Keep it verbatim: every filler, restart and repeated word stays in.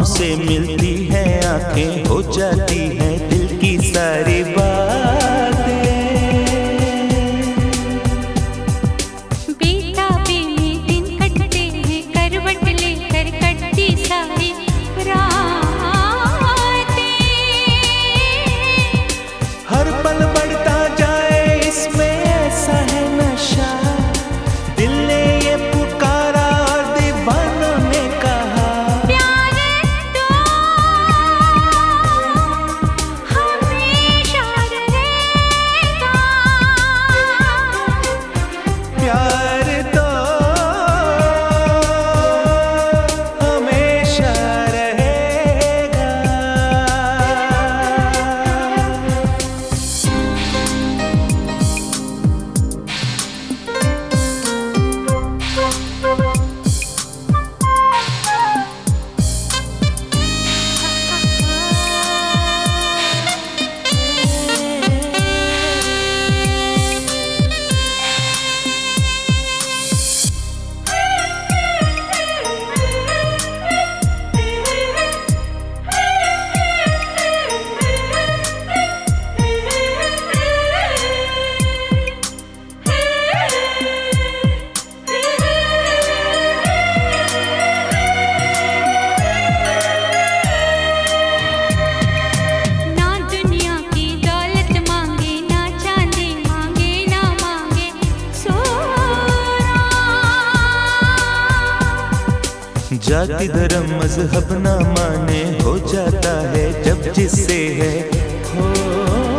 बाहों से मिलती है आंखें, हो जाती है दिल की सारी बातें। बेताबी में दिन कटते हैं, करवट लेकर कटती सारी रातें। हर पल बढ़ता जाए इसमें ऐसा है नशा, दिल ने ये पुकारा और दीवानों ने कहा प्यार तो हमेशा रहेगा, प्यार तो हमेशा रहेगा। ना दुनिया की दौलत मांगे, ना चांदी मांगे, ना मांगे सोना। जाति धर्म मजहब ना माने, हो जाता है जब जिससे है हो